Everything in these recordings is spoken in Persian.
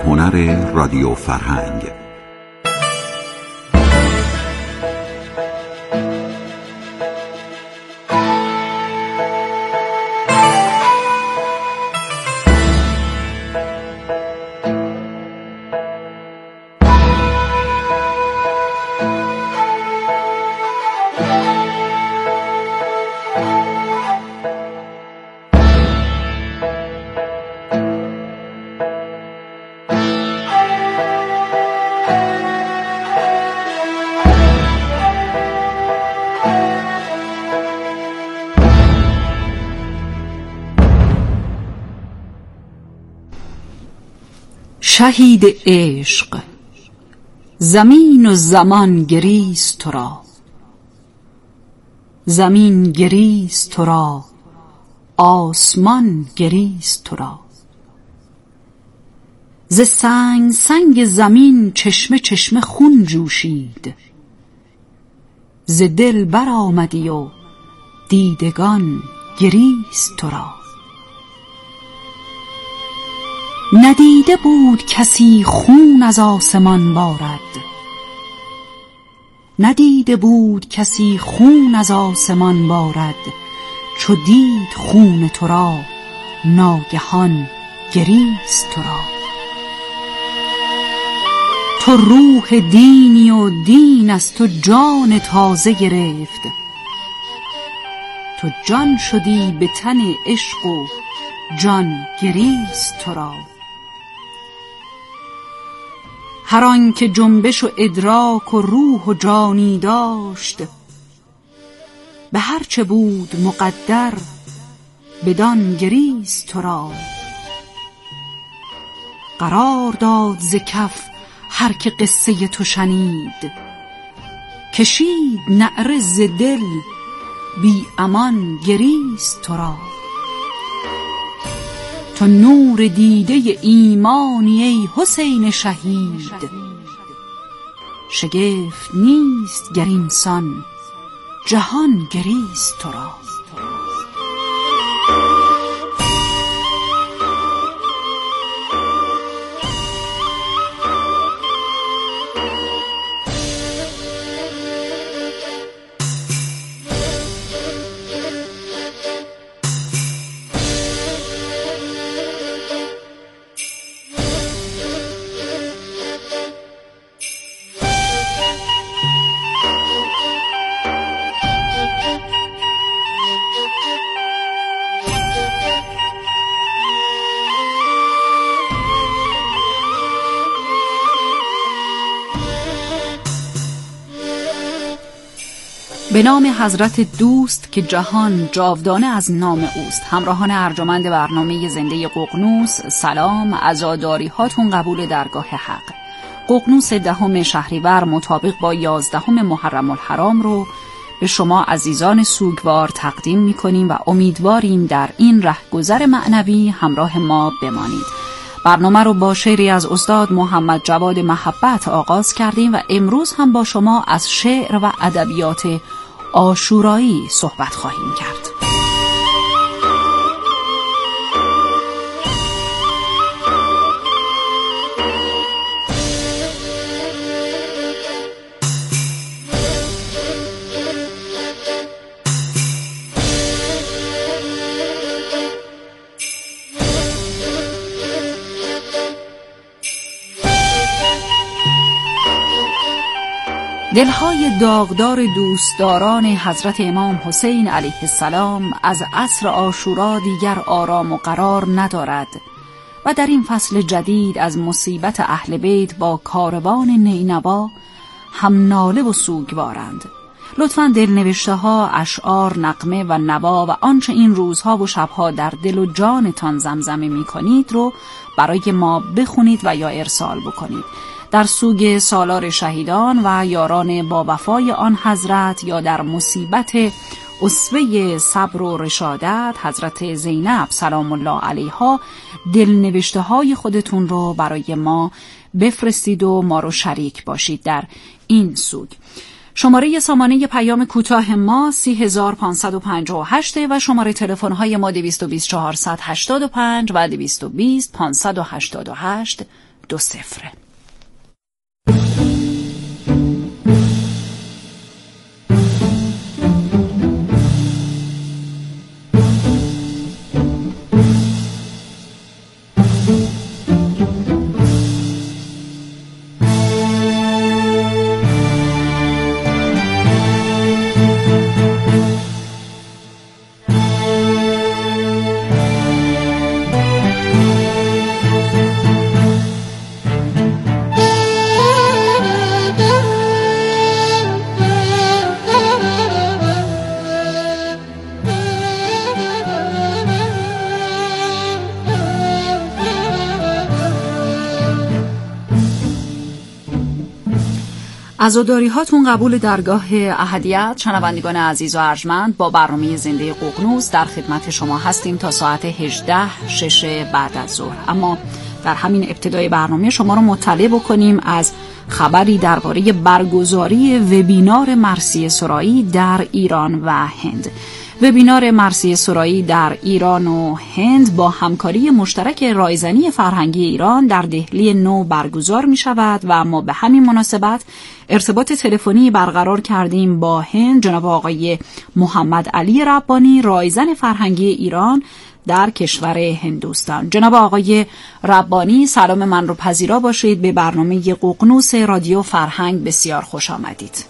هنر رادیو فرهنگ. شهید عشق، زمین و زمان گریست تو را، زمین گریست تو را، آسمان گریست تو را. ز سنگ سنگ زمین چشمه چشمه خون جوشید، ز دل برآمدی و دیدگان گریست تو را. ندیده بود کسی خون از آسمان بارد، ندیده بود کسی خون از آسمان بارد. چو دید خون تو را، ناگهان گریست تو را. تو روح دینی و دین از تو جان تازه گرفت، تو جان شدی به تن عشق و جان گریست تو را. هر آن که جنبش و ادراک و روح و جانی داشت، به هر چه بود مقدر بدان گریست تو را. قرار داد ز کف هر که قصه تو شنید، کشید نعره ز دل بی امان گریست تو را. تو نور دیده ایمانی ای حسین شهید، شگفت نیست گر اینسان جهان گریست تو را. به نام حضرت دوست که جهان جاودانه از نام اوست. همراهان ارجمند برنامه زنده ققنوس، سلام. عزاداری هاتون قبول درگاه حق. ققنوس 10 شهریور مطابق با 11 محرم الحرام رو به شما عزیزان سوگوار تقدیم می‌کنیم و امیدواریم در این رهگذر معنوی همراه ما بمانید. برنامه رو با شعری از استاد محمد جواد محبت آغاز کردیم و امروز هم با شما از شعر و ادبیات عاشورایی صحبت خواهیم کرد. دلهای داغدار دوستداران حضرت امام حسین علیه السلام از عصر عاشورا دیگر آرام و قرار ندارد و در این فصل جدید از مصیبت اهل بیت با کاروان نینوا هم ناله و سوگوارند. لطفاً دلنوشته ها، اشعار، نغمه و نوا و آنچه این روزها و شبها در دل و جانتان زمزمه می کنید رو برای ما بخونید و یا ارسال بکنید. در سوگ سالار شهیدان و یاران با وفای آن حضرت یا در مصیبت اسوه صبر و رشادت حضرت زینب سلام الله علیها دلنوشته های خودتون رو برای ما بفرستید و ما رو شریک باشید در این سوگ. شماره سامانه پیام کوتاه ما 30558 و شماره تلفن های ما 22485 و 220588 920. عزاداری هاتون قبول درگاه احدیت. شنوندگان عزیز و ارجمند، با برنامه زنده ققنوس در خدمت شما هستیم تا ساعت 18:06 بعد از ظهر. اما در همین ابتدای برنامه شما رو مطلع بکنیم از خبری درباره برگزاری وبینار مرثیه سرایی در ایران و هند. وبینار مرثیه سرایی در ایران و هند با همکاری مشترک رایزنی فرهنگی ایران در دهلی نو برگزار می شود و ما به همین مناسبت ارتباط تلفنی برقرار کردیم با هند. جناب آقای محمد علی ربانی، رایزن فرهنگی ایران در کشور هندوستان. جناب آقای ربانی، سلام من رو پذیرا باشید. به برنامه ققنوس رادیو فرهنگ بسیار خوش آمدید.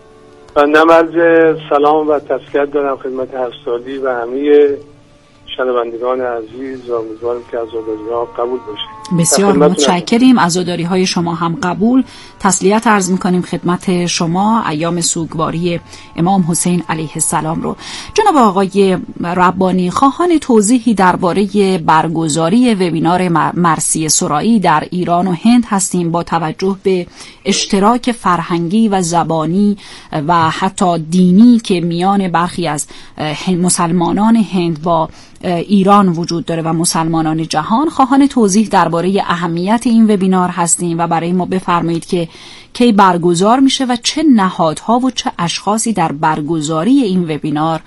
بنده عرض سلام و تسلیت دارم خدمت هرسالی و همه شنوندگان عزیز و امیدوارم که عزاداری‌ها قبول باشه. بسیار متشکریم. عزاداری‌های شما هم قبول. تسلیت عرض می‌کنیم خدمت شما ایام سوگواری امام حسین علیه السلام رو. جناب آقای ربانی، خواهان توضیحی درباره برگزاری وبینار مرثیه سرایی در ایران و هند هستیم با توجه به اشتراک فرهنگی و زبانی و حتی دینی که میان برخی از مسلمانان هند با ایران وجود داره و مسلمانان جهان. خواهان توضیح درباره اهمیت این وبینار هستیم و برای ما بفرمایید که کی برگزار میشه و چه نهادها و چه اشخاصی در برگزاری این وبینار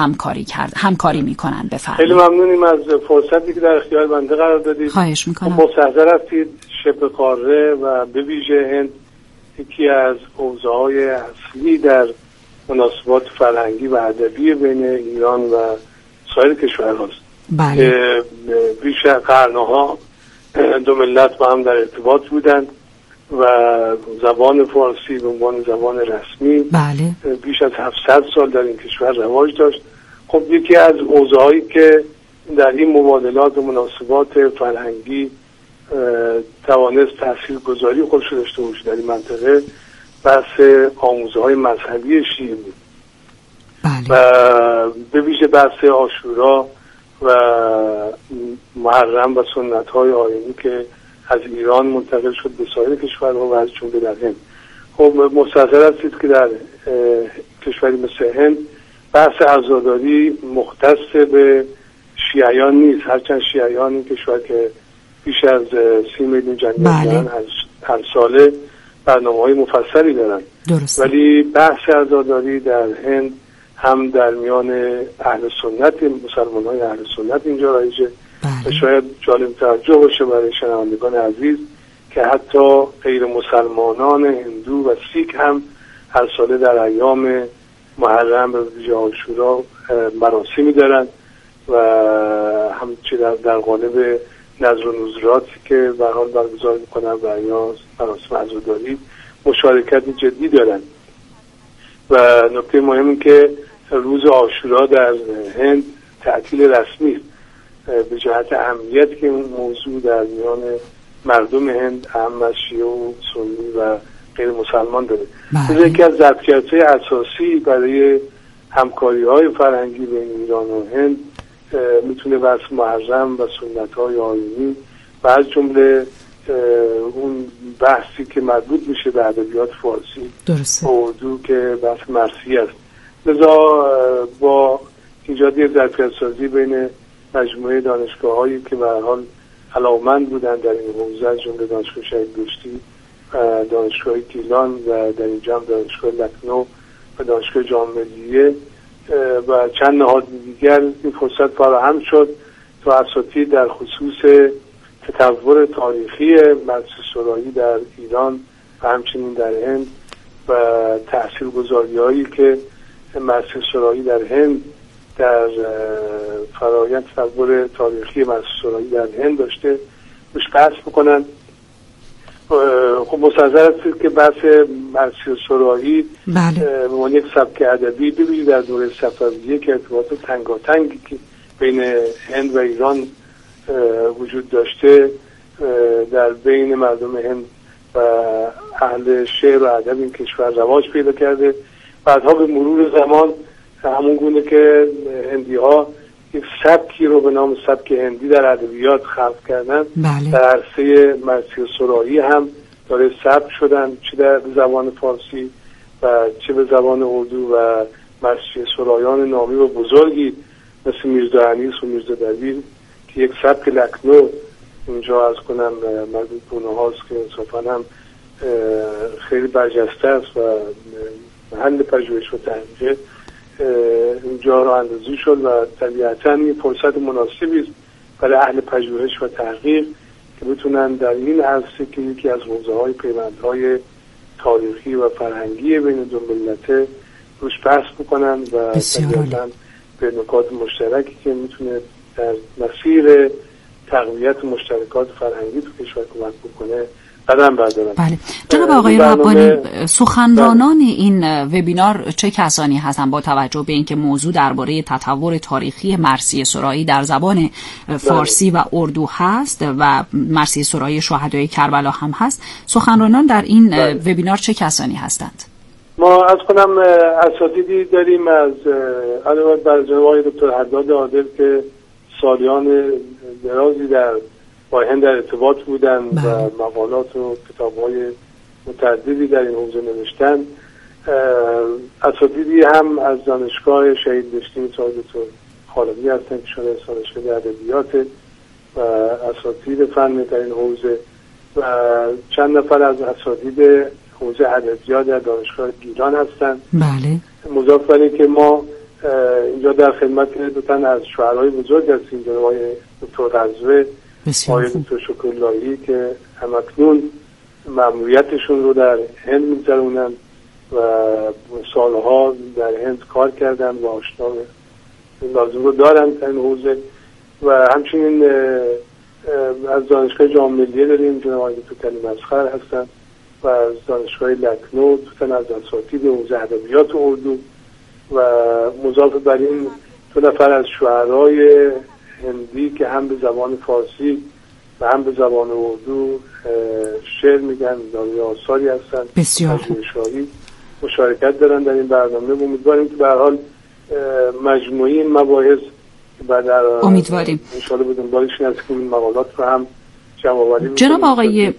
همکاری میکنن. بفرمایید. خیلی ممنونیم از فرصتی که در اختیار بنده قرار دادید. خواهش میکنم. مستحضر هستید شبه قاره و به ویژه هند یکی از حوزه‌های اصلی در مناسبات فرهنگی و ادبی بین ایران و سایر کشورهاست. بله. بیش از قرنها دو ملت با هم در ارتباط بودند و زبان فارسی به عنوان زبان رسمی بله. بیش از 700 سال در این کشور رواج داشت. خب یکی از حوزه‌هایی که در این مبادلات و مناسبات فرهنگی توانست تاثیرگذاری خودش داشته باشه در این منطقه بحث آموزه‌های مذهبی شیعه بود. بله. و به ویژه بحث عاشورا و محرم و سنت‌های آیینی که از ایران منتقل شد به سایر کشورها و از جمله در هند. خب مستحضر هستید که در کشوری مثل هند بحث عزاداری مختص به شیعیان نیست، هرچند شیعیان این کشور که بیش از 30 میلیون جمعیت دارن هر ساله برنامه‌های مفصلی دارن. درست. ولی بحث عزاداری در هند هم در میان اهل سنت، مسلمان‌های اهل سنت اینجا رایجه. و شاید جالب توجه باشه برای شنوندگان عزیز که حتی غیر مسلمانان هندو و سیک هم هر ساله در ایام محرم و ویژه عاشورا مراسمی دارن و همچنین در قالب نذر و نذراتی که به حال برگزار میکنن و یا مراسم عزاداری مشارکت جدی دارن. و نکته مهم این که روز عاشورا در هند تعطیل رسمی است به جهت اهمیتی که این موضوع در میان مردم هند اهم از شیعه و سنی و غیر مسلمان داره. این یکی از ظرفیت‌های اساسی برای همکاری‌های فرهنگی بین ایران و هند میتونه بحث محرم و سنت‌های آیینی و از جمله اون بحثی که مربوط میشه به ادبیات فارسی درسته. اردو که بحث مرثیه است. لذا با ایجاد یک ظرفیت‌سازی بین مجموعه دانشگاه‌هایی که به هر حال علاقه‌مند بودن در این حوزه از جمله دانشگاه شهید بهشتی و دانشگاه گیلان و در اینجا هم دانشگاه لکنو و دانشگاه جامعه ملیه و چند نهاد دیگر این فرصت فراهم شد تا اساتید در خصوص تطور تاریخی مرثیه سرایی در ایران و همچنین در هند و تاثیرگذاری‌هایی که مرثیه سرایی در هند در فرآیند تطور تاریخی مرثیه سرایی در هند داشته روش بحث بکنن. خب مستحضر هستید که بحث مرثیه سرایی به عنوان یک سبک ادبی ببینید در دوره صفویه که ارتباط تنگاتنگی که بین هند و ایران وجود داشته در بین مردم هند و اهل شعر و ادب این کشور رواج پیدا کرده. بعدها به مرور زمان همون گونه که هندی ها یک سبکی رو به نام سبک هندی در ادبیات خلق کردن، در عرصه مرثیه سرایی هم داره ثبت شدن، چه در زبان فارسی و چه به زبان اردو، و مرثیه سرایان نامی و بزرگی مثل میرزا انیس و میرزا دبیر که یک سبک لکنو اینجا از کنم مربوط به اونها هاست که انصافا هم خیلی برجسته است و محل پژوهش و تحقیق اینجا را اندازی شد و طبیعتاً این فرصت مناسبی است برای اهل پژوهش و تحقیق که بتونن در این عرصه که یکی از حوزه‌های پیوندهای تاریخی و فرهنگی بین دو ملت روش بحث بکنن و طبیعتاً به نکات مشترکی که میتونه در مسیر تقویت مشترکات فرهنگی تو کشور کمک بکنه قدم بردارن. بله. جناب آقای ربانی، سخنرانان این وبینار چه کسانی هستند با توجه به اینکه موضوع درباره تطور تاریخی مرثیه سرایی در زبان فارسی و اردو هست و مرثیه سرایی شهدای کربلا هم هست، سخنرانان در این وبینار چه کسانی هستند؟ ما از کنم اساتیدی داریم از علاوه بر جناب آقای دکتر حداد عادل که سالیان درازی با هند در ارتباط بودن و مقالات و کتاب‌های متعددی در این حوزه نوشتن. اساتیدی هم از دانشگاه شهید بهشتی دکتر خالقی هستن که شده دانشگاه ادبیات و اساتید فن در این حوزه و چند نفر از اساتید حوزه ادبیات در دانشگاه گیلان هستن. بله. مضاف بر این که ما اینجا در خدمت دو تن از شاعرای بزرگ هستیم، جناب آقای دکتر غزوه، آقای دکتر شکرلایی که همکنون مأموریتشون رو در هند می‌گذرونن و سالها در هند کار کردن و آشنا لازم رو دارن در این حوزه. و همچنین از دانشگاه جامعه ملیه داریم جناب آقای دکتر مسخر هستن و از دانشگاه لکنو دو تن از اساتید حوزه ادبیات اردو و مضاف بر این دو نفر از شاعرای هندی که هم به زبان فارسی و هم به زبان اردو شعر میگن، دارای آثاری هستن، بسیار شاعری مشارکت دارن در این برنامه. امیدواریم که به هر حال مجموعی این مباحث بعد امیدواریم ان شاء الله به دنبالش نزدیک این مقالات رو هم جمع‌آوری جناب آقای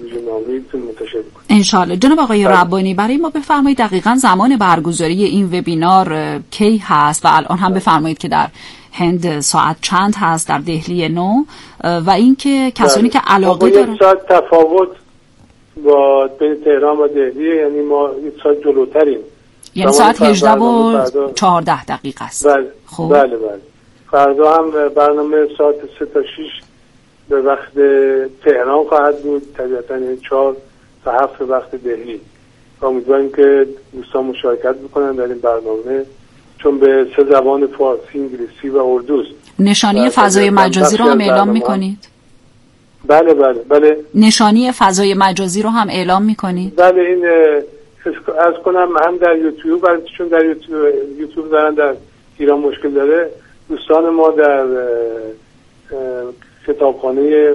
انشالله. جناب آقای ربانی، برای ما بفرمایید دقیقاً زمان برگزاری این وبینار کی هست و الان هم بفرمایید که در هند ساعت چند هست در دهلی نو و اینکه کسانی که علاقه دارن. یک ساعت تفاوت با بین تهران و دهلی، یعنی ما یک ساعت جلوتریم، یعنی ساعت 18 و 14 دقیقه است. بله. خب بله. فردا هم برنامه ساعت 3 تا 6 به وقت تهران خواهد بود، طبیعتاً 4 تا 7 وقت دهلی. امیدواریم که دوستان مشارکت بکنن در این برنامه، چون به 3 زبان فارسی، انگلیسی و اردوست. نشانی فضای مجازی رو هم اعلام میکنید؟ بله. نشانی فضای مجازی رو هم اعلام میکنید؟ بله. این از کنم هم در یوتیوب، چون در یوتیوب دارن در ایران مشکل داره، دوستان ما در کتابخانه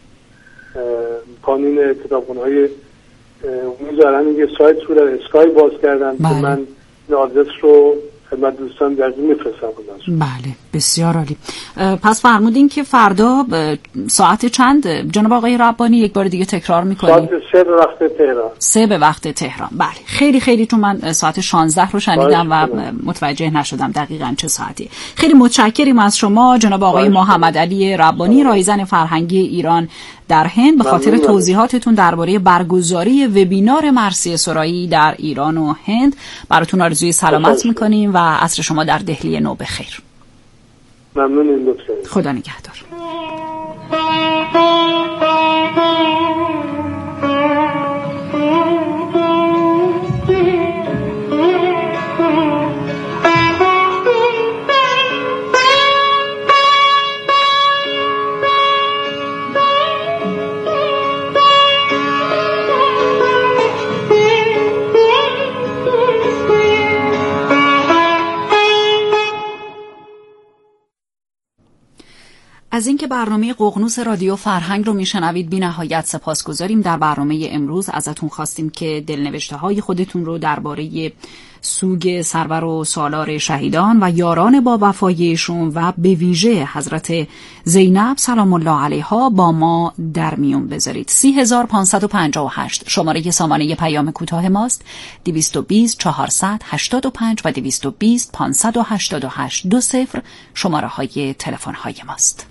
کانون کتابخانه‌های میذارن یه سایت رو در اسکای باز کردن که من این آدرس رو خدمت دوستان در میفرستم. بله، بسیار عالی. پس فرمودین که فردا ساعت چند جناب آقای ربانی؟ یک بار دیگه تکرار میکنید. ساعت 3 به وقت تهران. 3 به وقت تهران. بله، خیلی چون من ساعت 16 رو شنیدم و متوجه نشدم دقیقاً چه ساعتی. خیلی متشکریم از شما جناب آقای محمد علی ربانی، رایزن فرهنگی ایران در هند، به خاطر توضیحاتتون درباره برگزاری وبینار مرثیه سرایی در ایران و هند. براتون آرزوی سلامت میکنیم و عصر شما در دهلی نو بخیر. ممنونیم دکتر. خدا نگهدار. از اینکه برنامه ققنوس رادیو فرهنگ رو میشنوید بی نهایت سپاسگزاریم. در برنامه امروز ازتون خواستیم که دلنوشته های خودتون رو درباره سوگ سرور و سالار شهیدان و یاران با وفایشون و به ویژه حضرت زینب سلام الله علیها با ما در میون بذارید. 30558 شماره سامانه پیام کوتاه ماست. 220 485 و 220 588 20 شماره های تلفن های ماست.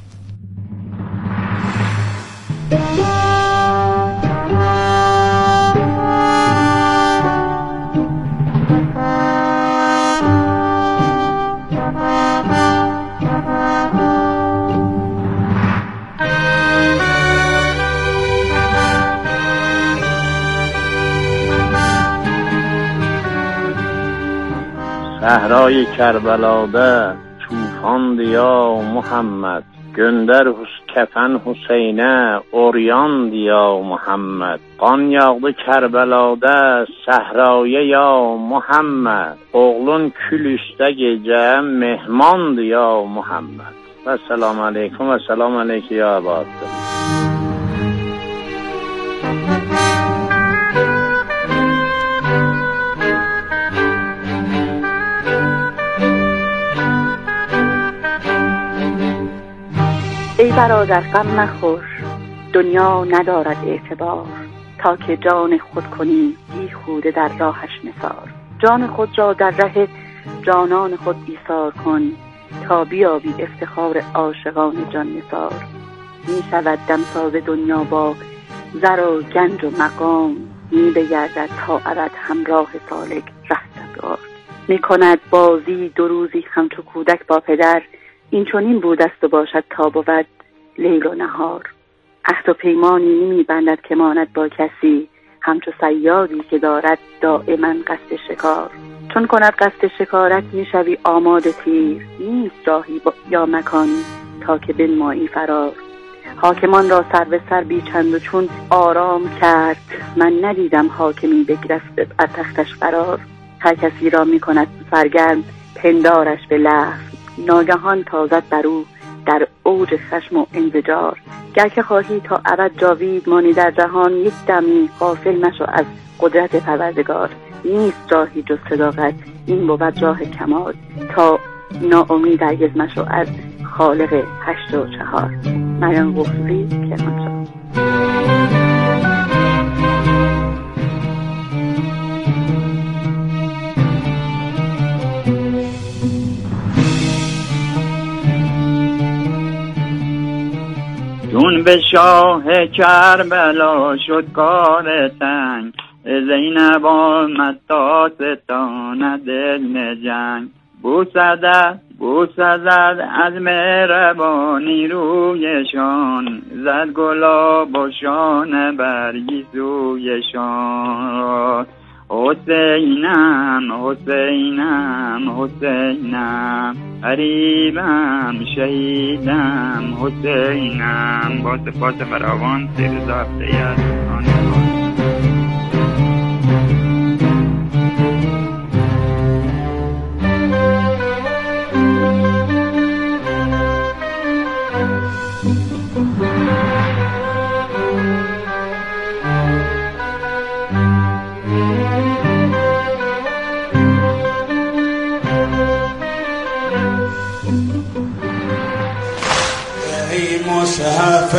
صحرای کربلاده طوفان دیا محمد gönder kefen Hüseyin'e oryan diya Muhammed. Qan yağdı Kərbəlada səhraya ya Muhammed. Oğlun kül üstə gecə mehman diya Muhammed. Və selamun aleyküm və selamun aleyküm ya abadı. ای برادر غم مخور، دنیا ندارد اعتبار، تا که جان خود کنی بیهوده در راهش نثار. جان خود را در ره جانان خود ایثار کن، تا بیابی افتخار عاشقان جان نثار. می شود دمساز دنیا با زر و گنج و مقام، می بگردد تا ابد همراه سالک رهسپار. می کند بازی دو روزی همچو کودک با پدر، این چنین بود است و باشد تا بود لیل و نهار. عهد و پیمانی نمی بندد که ماند با کسی، همچو صیادی که دارد دائما قصد شکار. چون کند قصد شکارت می شوی آماده تیر، نیست راهی یا مکانی تا که بنمایی فرار. حاکمان را سر به سر بی چند و چون آرام کرد، من ندیدم حاکمی بگرفت از تختش قرار. هر کسی را می کند سرگرم پندارش به لحظ، ناگهان تازد بر او در اوج خشم و انزجار. گر که خواهی تا ابد جاوید مانی در جهان، یک دمی غافل مشو از قدرت پروردگار. نیست راهی جز صداقت، این بود راه کمال، تا ناامید هرگز مشو از خالق 8 و 4. مریم قفوری، کرمانشاه. چون به شاه کربلا شد کار تنگ، زینب آمد تا ستاند دل جنگ. بوسزد از مهربانی رویشان، زد گلاب و شانه برگی سویشان. حسینم حسینم حسینم، غریبم شهیدم حسینم. با سپاس فراوان 3 هفته از مصحف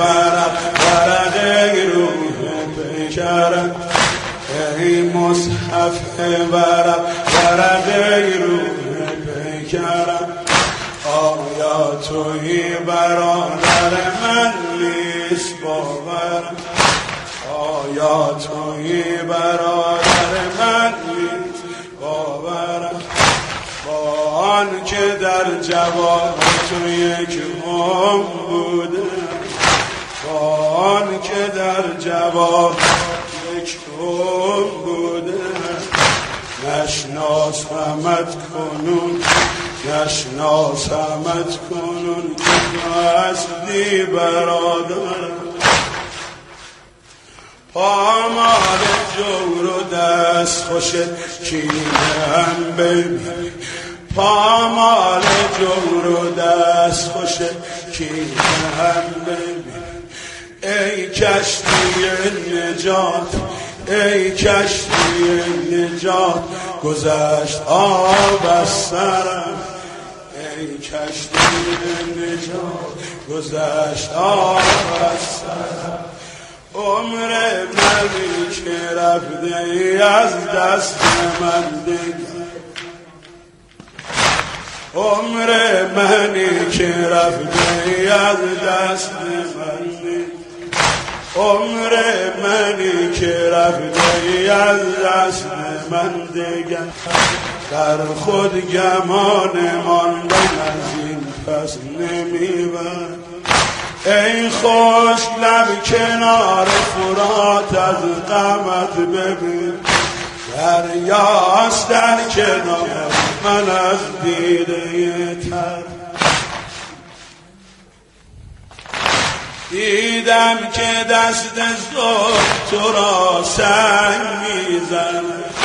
ورق روح بشرم، ای مصحف ورق روح بشرم. آیا توی برادر من نیست باورم، آیا توی برادر من نیست باورم. با آن که در جواب تو یک هم بودم، با آن در جوان یک بوده، نشناسمت کنون که هستی برادر. پامال جور و دست خوشت کینم ببین، پامال جور و دست خوشت کینم ببین. ای کشتی نجات، ای کشتی نجات، گذشت آب از سرم. ای کشتی نجات، گذشت آب از سرم. عمر منی که رفته از دست من دیگر، عمر منی که رفته از دست من دیگر، عمر منی که رفته از دست من دیگر. در خود گمان ماندن از این پس نمیبرد. ای خوش لب کنار فرات از غمت ببین، دریاست در کنار من از دیده تر. دیدم که دست زود تو را سنگ میزن،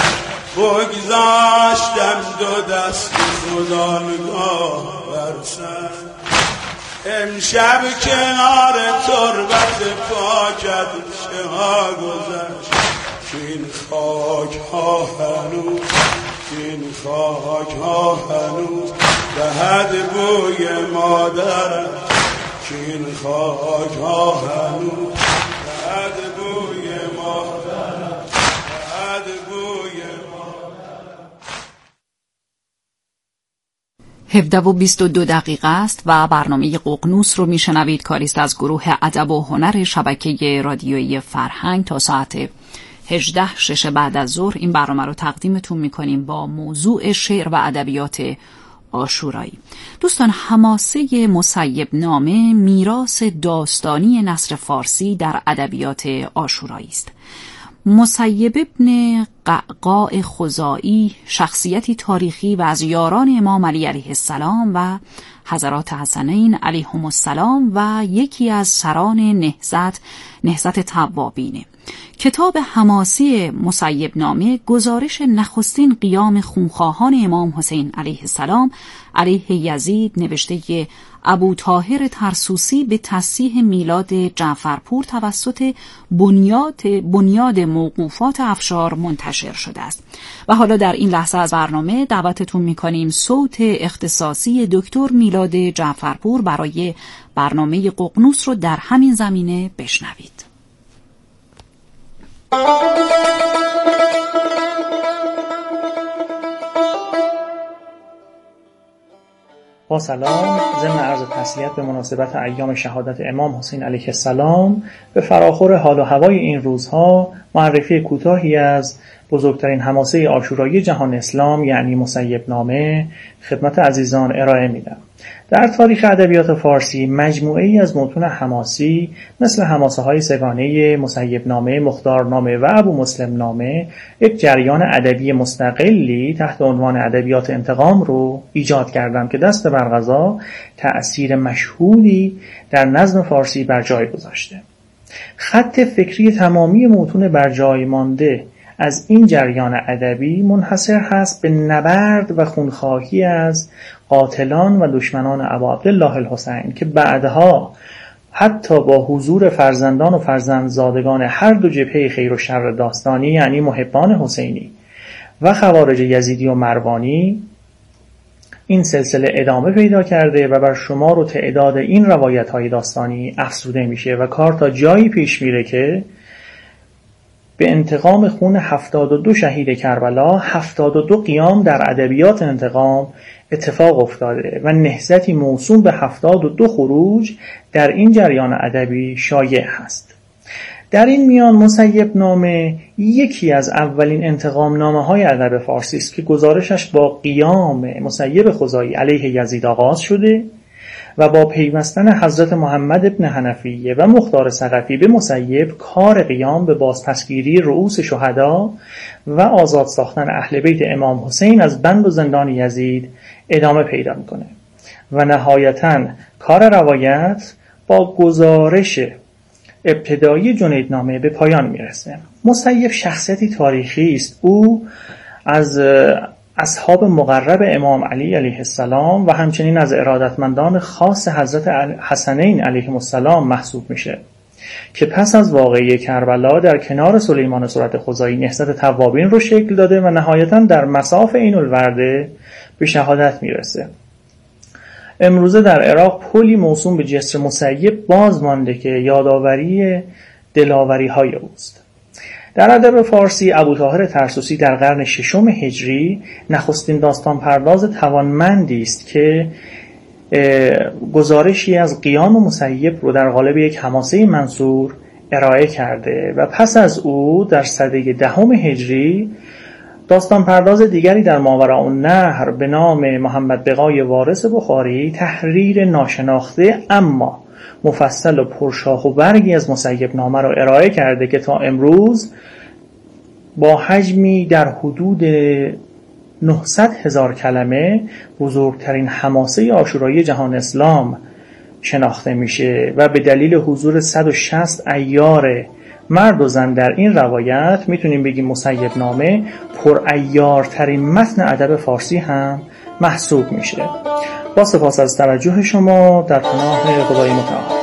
بگذاشتم دو دست خدانگاه بر سر. امشب کنار تربت پاکت چه ها گذشت، این خاک ها هنوز، این خاک ها هنوز دهد بوی مادرم. این خاک ها هنوز دهد بوی مادرم، دهد بوی مادرم. 17:22 است و برنامه ققنوس رو میشنوید. کاریست از گروه ادب و هنر شبکه رادیویی فرهنگ. تا ساعت 18:06 بعد از ظهر این برنامه رو تقدیمتون میکنیم با موضوع شعر و ادبیات عاشورایی. دوستان، حماسه مسیب نامه میراث داستانی نثر فارسی در ادبیات عاشورایی است. مسیب ابن قعقاع خزاعی شخصیتی تاریخی و از یاران امام علی علیه السلام و حضرات حسنین علیهم السلام و یکی از سران نهضت توابینه. کتاب حماسی مسیب نامه گزارش نخستین قیام خونخواهان امام حسین علیه السلام علیه یزید نوشته ابو طاهر ترسوسی به تصحیح میلاد جعفرپور توسط بنیاد موقوفات افشار منتشر شده است. و حالا در این لحظه از برنامه دعوتتون میکنیم صوت اختصاصی دکتر میلاد جعفرپور برای برنامه ققنوس رو در همین زمینه بشنوید. با سلام، ضمن عرض تسلیت به مناسبت ایام شهادت امام حسین علیه السلام به فراخور حال و هوای این روزها معرفی کوتاهی از بزرگترین حماسه عاشورایی جهان اسلام یعنی مسیب نامه خدمت عزیزان ارائه میدم. در تاریخ ادبیات فارسی مجموعه‌ای از متون حماسی مثل حماسه‌های سگانه مسیب نامه، مختار نامه و ابو مسلم نامه یک جریان ادبی مستقلی تحت عنوان ادبیات انتقام رو ایجاد کردند که دست بر قضا تأثیر مشهودی در نظم فارسی بر جای گذاشته. خط فکری تمامی متون بر جای مانده از این جریان ادبی منحصر هست به نبرد و خونخواهی از قاتلان و دشمنان ابا عبدالله الحسین که بعدها حتی با حضور فرزندان و فرزندزادگان هر دو جبهه خیر و شر داستانی یعنی محبان حسینی و خوارج یزیدی و مروانی این سلسله ادامه پیدا کرده و بر شمار و تعداد این روایت‌های داستانی افزوده میشه و کار تا جایی پیش میره که به انتقام خون 72 شهید کربلا 72 قیام در ادبیات انتقام اتفاق افتاده و نهضتی موسوم به 72 خروج در این جریان ادبی شایع هست. در این میان مسیب نامه یکی از اولین انتقام نامه های ادب فارسی است که گزارشش با قیام مسیب خزاعی علیه یزید آغاز شده و با پیوستن حضرت محمد ابن حنفیه و مختار ثقفی به مسیب کار قیام به بازپسگیری رؤوس شهدا و آزاد ساختن اهل بیت امام حسین از بند و زندان یزید ادامه پیدا میکنه و نهایتاً کار روایت با گزارش ابتدایی جنیدنامه به پایان میرسه. مسیب شخصیتی تاریخی است. او از اصحاب مقرب امام علی علیه السلام و همچنین از ارادتمندان خاص حضرت حسنین علیهم السلام محسوب میشه که پس از واقعه کربلا در کنار سلیمان صورت خزاعی نهضت توابین رو شکل داده و نهایتاً در مصاف عین الورده به شهادت میرسه. امروزه در عراق پلی موسوم به جسر مسیب باز مانده که یادآوری دلاوری های اوست. در ادب فارسی ابوطاهر طرسوسی در قرن ششم هجری نخستین داستان پرداز توانمندی است که گزارشی از قیام مسیب رو در قالب یک حماسه منثور ارائه کرده و پس از او در سده دهم هجری داستان پرداز دیگری در ماوراءالنهر به نام محمد بقای وارث بخاری تحریر ناشناخته اما مفصل و پرشاخ و برگی از مسیب نامه را ارائه کرده که تا امروز با حجمی در حدود 900,000 کلمه بزرگترین حماسه عاشورایی جهان اسلام شناخته میشه و به دلیل حضور 160 عیار مرد و زن در این روایت میتونیم بگیم مسیب نامه پرعیارترین متن ادب فارسی هم محسوب میشه. با سپاس از توجه شما، در پناه خدای متعال.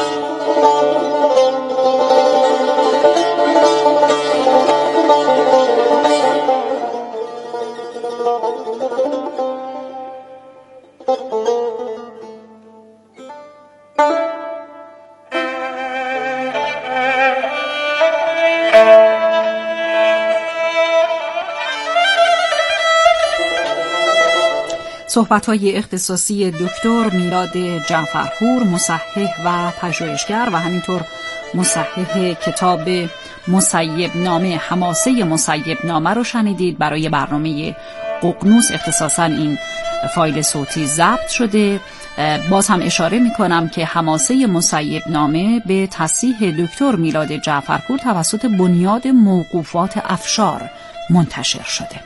صحبت‌های اختصاصی دکتر میلاد جعفرپور، مصحح و پژوهشگر و همینطور مصحح کتاب مسیب نامه، حماسه مسیب نامه رو شنیدید. برای برنامه ققنوس اختصاصاً این فایل صوتی ضبط شده. باز هم اشاره میکنم که حماسه مسیب نامه به تصحیح دکتر میلاد جعفرپور توسط بنیاد موقوفات افشار منتشر شده.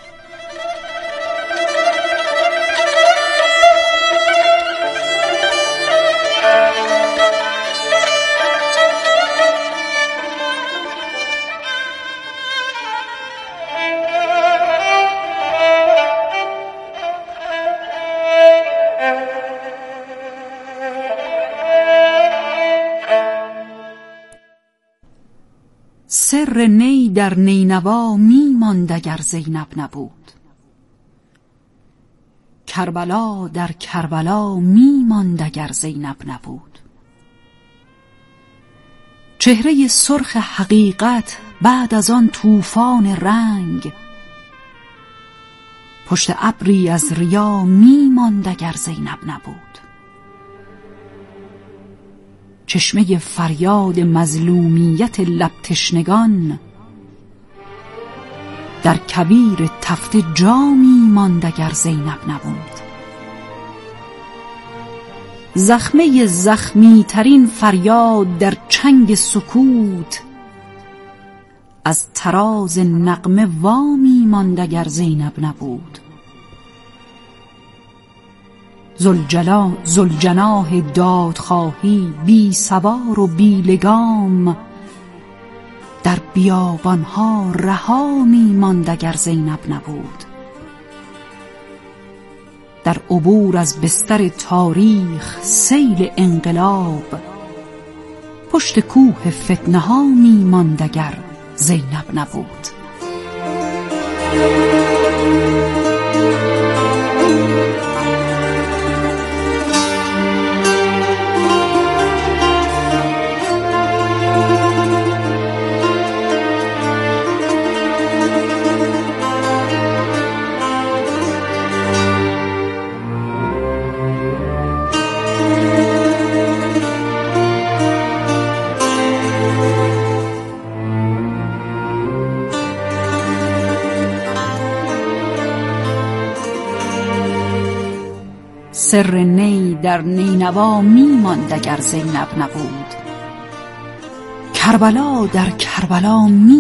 سر نی در نینوا می ماند اگر زینب نبود، کربلا در کربلا می ماند اگر زینب نبود. چهره سرخ حقیقت بعد از آن طوفان رنگ، پشت ابری از ریا می ماند اگر زینب نبود. چشمه فریاد مظلومیت لب تشنگان، در کویر تفت جامی ماند اگر زینب نبود. زخمه زخمی ترین فریاد در چنگ سکوت، از طراز نغمه وامی ماند اگر زینب نبود. زلجناح دادخواهی بی سوار و بی لگام، در بیابانها رها می ماند اگر زینب نبود. در عبور از بستر تاریخ سیل انقلاب، پشت کوه فتنه ها می ماند اگر زینب نبود. سر نی در نینوا می‌ماند اگر زینب نبود. کربلا در کربلا می